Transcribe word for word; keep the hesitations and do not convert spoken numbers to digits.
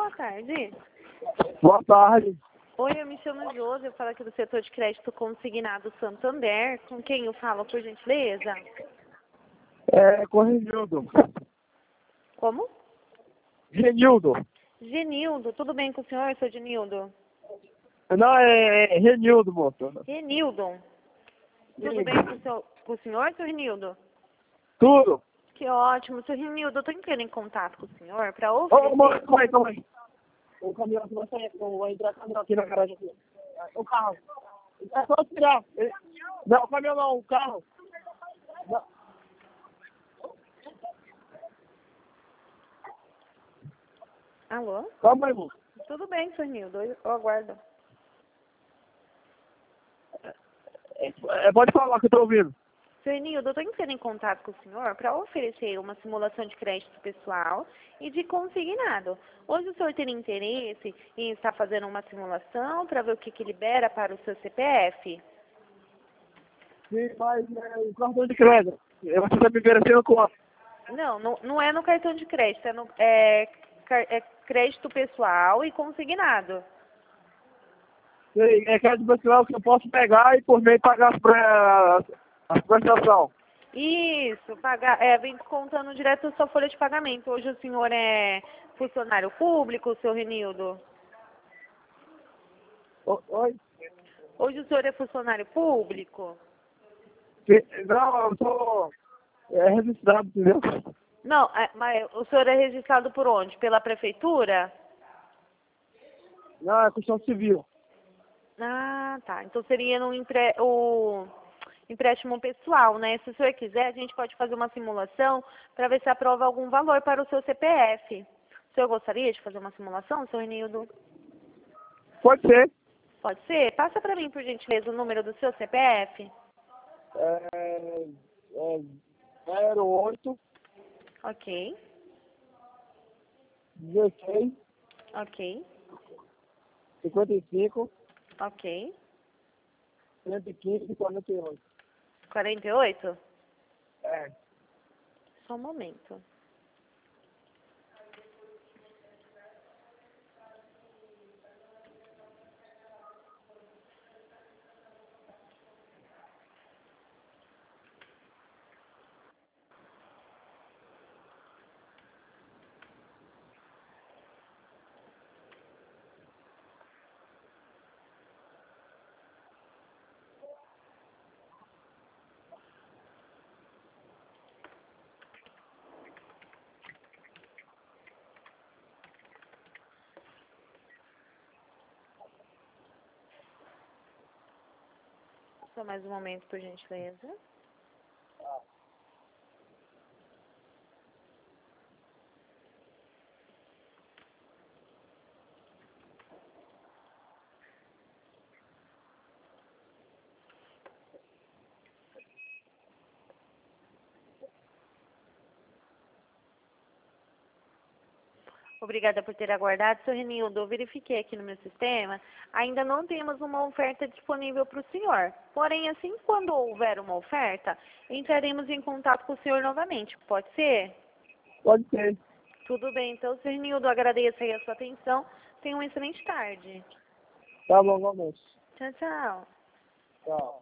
boa tarde. Boa tarde. Oi, eu me chamo Josi, eu falo aqui do setor de crédito consignado Santander. Com quem eu falo, por gentileza? É com Renildo. Como? Renildo. Genildo, tudo bem com o senhor, seu Genildo? Não, é, é Renildo, moço. Renildo, tudo Sim. bem com o, seu, com o senhor, seu Renildo? Tudo. Que ótimo, seu Renildo, eu tô entrando em contato com o senhor para Ô, oferecer... moço, calma aí, calma aí. O caminhão aqui vai sair, vai entrar caminhão aqui na garagem aqui. O carro. É só tirar. Não, o caminhão não, o carro. Não. Alô? Calma aí, moço. Tudo bem, seu Renildo, eu eu aguardo. É, pode falar que eu tô ouvindo. Seu Renildo, eu estou entrando em contato com o senhor para oferecer uma simulação de crédito pessoal e de consignado. Hoje o senhor tem interesse em estar fazendo uma simulação para ver o que, que libera para o seu C P F? Sim, mas é, o cartão de crédito. Você está me oferecendo quanto? Não, não, não é no cartão de crédito, é, no, é, car- é crédito pessoal e consignado. Sim, é crédito pessoal que eu posso pegar e por meio pagar as, pre... as prestações. Isso, pagar, é, vem descontando direto da sua folha de pagamento. Hoje o senhor é funcionário público, seu Renildo? O- Oi? Hoje o senhor é funcionário público? Sim, não, eu tô é, registrado, entendeu? Não, é, mas o senhor é registrado por onde? Pela prefeitura? Não, é questão civil. Ah, tá. Então seria no empre... o empréstimo pessoal, né? Se o senhor quiser, a gente pode fazer uma simulação para ver se aprova algum valor para o seu C P F. O senhor gostaria de fazer uma simulação, seu Renildo? Pode ser. Pode ser? Passa para mim, por gentileza, o número do seu C P F. É, é zero oito, Ok, dezesseis, ok, cinquenta e cinco, ok. cento e quinze, quarenta e oito. quarenta e oito? É. Só um momento. Só mais um momento, por gentileza. Obrigada por ter aguardado, seu Renildo. Eu verifiquei aqui no meu sistema, ainda não temos uma oferta disponível para o senhor. Porém, assim, quando houver uma oferta, entraremos em contato com o senhor novamente. Pode ser? Pode ser. Tudo bem, então, seu Renildo, agradeço aí a sua atenção. Tenha uma excelente tarde. Tá bom, vamos. Tchau, tchau. Tchau.